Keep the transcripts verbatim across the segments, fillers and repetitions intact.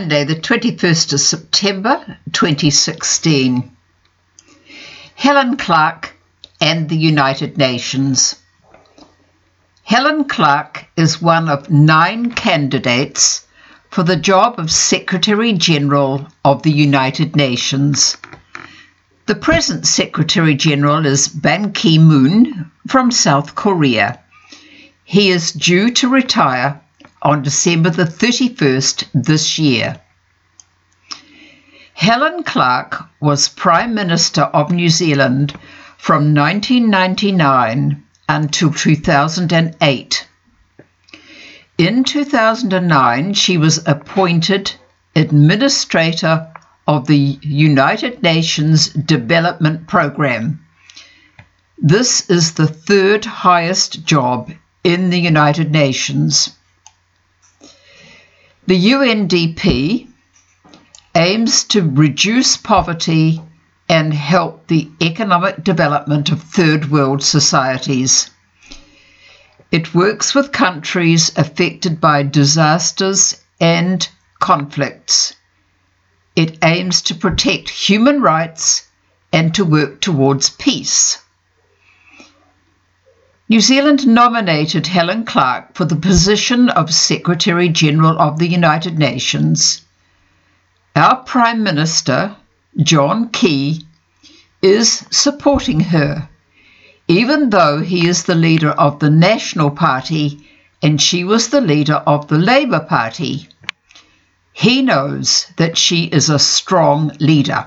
Monday, the twenty-first of September, twenty sixteen. Helen Clark and the United Nations. Helen Clark is one of nine candidates for the job of Secretary-General of the United Nations. The present Secretary-General is Ban Ki-moon from South Korea. He is due to retire on December the thirty-first this year. Helen Clark was Prime Minister of New Zealand from nineteen ninety-nine until two thousand eight. In two thousand nine, she was appointed Administrator of the United Nations Development Programme. This is the third highest job in the United Nations. The U N D P aims to reduce poverty and help the economic development of third world societies. It works with countries affected by disasters and conflicts. It aims to protect human rights and to work towards peace. New Zealand nominated Helen Clark for the position of Secretary-General of the United Nations. Our Prime Minister, John Key, is supporting her, even though he is the leader of the National Party and she was the leader of the Labour Party. He knows that she is a strong leader.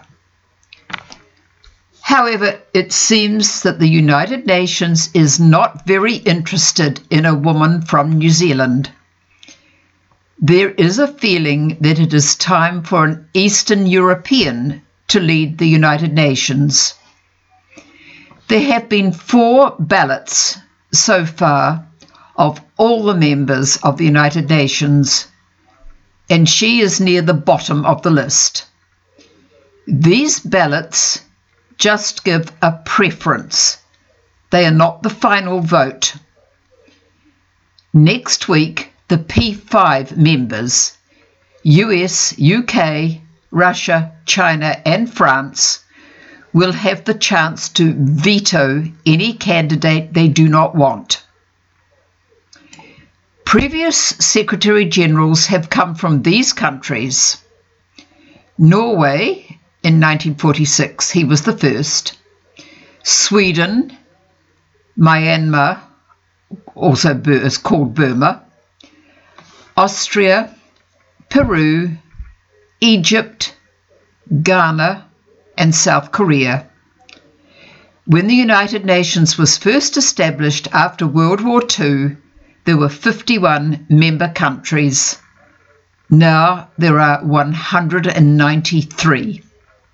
However, it seems that the United Nations is not very interested in a woman from New Zealand. There is a feeling that it is time for an Eastern European to lead the United Nations. There have been four ballots so far of all the members of the United Nations, and she is near the bottom of the list. These ballots just give a preference. They are not the final vote. Next week, the P five members, U S, U K, Russia, China and France, will have the chance to veto any candidate they do not want. Previous Secretary-Generals have come from these countries. Norway, in nineteen forty-six, he was the first. Sweden, Myanmar, also is called Burma, Austria, Peru, Egypt, Ghana, and South Korea. When the United Nations was first established after World War Two, there were fifty-one member countries. Now there are one hundred ninety-three.